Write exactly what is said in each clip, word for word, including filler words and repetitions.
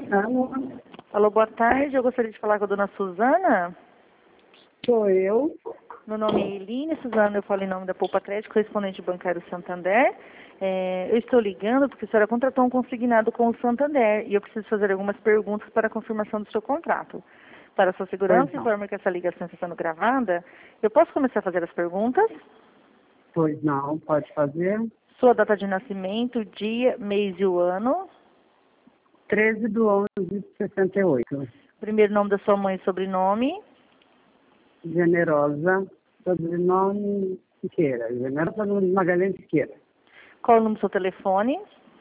Alô, Alô, boa tarde. Eu gostaria de falar com a dona Suzana. sou eu. Meu nome é Eline Suzana, eu falo em nome da Poupa Crédito, correspondente bancário Santander. É, eu estou ligando porque a senhora contratou um consignado com o Santander e eu preciso fazer algumas perguntas para a confirmação do seu contrato. Para a sua segurança, Pois não. informe que essa ligação está sendo gravada. Eu posso começar a fazer as perguntas? Pois não, pode fazer. Sua data de nascimento, dia, mês e o ano. treze de onze de sessenta e oito. Primeiro nome da sua mãe e sobrenome. Generosa, sobrenome Siqueira. Generosa Nunes Magalhães Siqueira. Qual o número do seu telefone?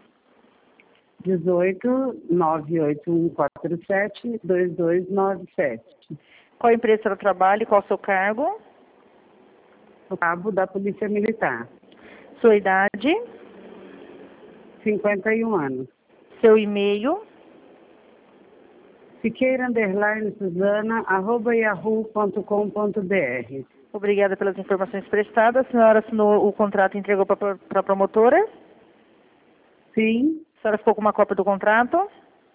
dezoito, nove oito um quatro sete, dois dois nove sete. Qual empresa ela trabalha e qual o seu cargo? Cabo da Polícia Militar. Sua idade? cinquenta e um anos. Seu e-mail? Siqueira, underline, Suzana, arroba yahoo ponto com ponto br. Obrigada pelas informações prestadas. A senhora assinou o contrato e entregou para a promotora? Sim. A senhora ficou com uma cópia do contrato?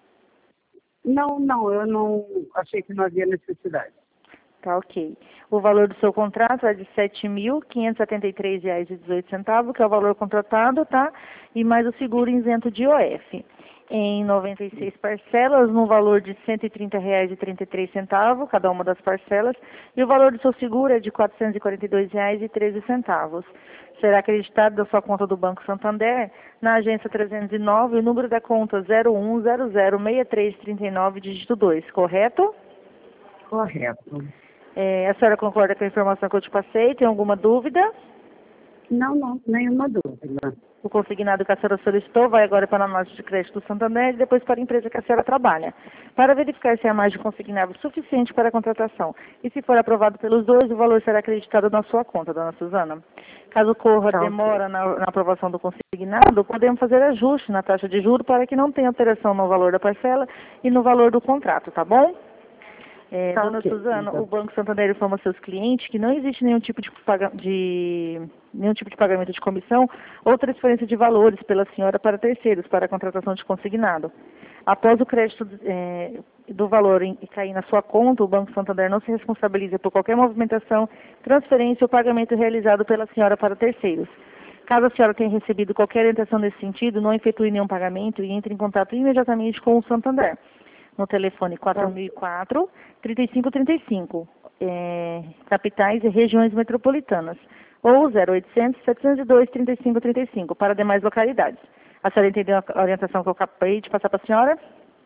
Não, não, eu não achei que não havia necessidade. Tá, ok. O valor do seu contrato é de sete mil quinhentos e setenta e três reais e dezoito centavos, que é o valor contratado, tá? E mais o seguro isento de I O F. Em noventa e seis parcelas, no valor de cento e trinta reais e trinta e três centavos, cada uma das parcelas, e o valor do seu seguro é de quatrocentos e quarenta e dois reais e treze centavos. Será acreditado da sua conta do Banco Santander na agência trezentos e nove, o número da conta zero um zero zero seis três três nove, dígito dois, correto? Correto. É, a senhora concorda com a informação que eu te passei? Tem alguma dúvida? Não, não, nenhuma dúvida. O consignado que a senhora solicitou vai agora para a análise de crédito do Santander e depois para a empresa que a senhora trabalha, para verificar se há mais de consignado suficiente para a contratação. E se for aprovado pelos dois, o valor será acreditado na sua conta, dona Suzana. Caso ocorra Tá, demora ok. na, na aprovação do consignado, podemos fazer ajuste na taxa de juros para que não tenha alteração no valor da parcela e no valor do contrato, tá bom? É, Tá, dona ok. Suzana, Então, o Banco Santander informa aos seus clientes que não existe nenhum tipo de, paga de, nenhum tipo de pagamento de comissão ou transferência de valores pela senhora para terceiros para a contratação de consignado. Após o crédito é, do valor em, cair na sua conta, o Banco Santander não se responsabiliza por qualquer movimentação, transferência ou pagamento realizado pela senhora para terceiros. Caso a senhora tenha recebido qualquer orientação nesse sentido, não efetue nenhum pagamento e entre em contato imediatamente com o Santander no telefone quatro mil e quatro, trinta e cinco trinta e cinco, é, capitais e regiões metropolitanas, ou zero oitocentos, setecentos e dois, trinta e cinco trinta e cinco, para demais localidades. A senhora entendeu a orientação que eu acabei de passar para a senhora?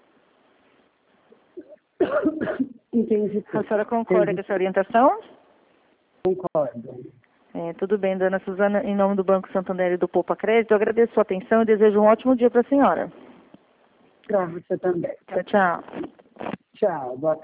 entendi tudo. A senhora concorda Entendi. com essa orientação? Concordo. É, tudo bem, dona Suzana, em nome do Banco Santander e do Poupa Crédito, eu agradeço a sua atenção e desejo um ótimo dia para a senhora. Pra você também. Tchau, tchau. Tchau, boa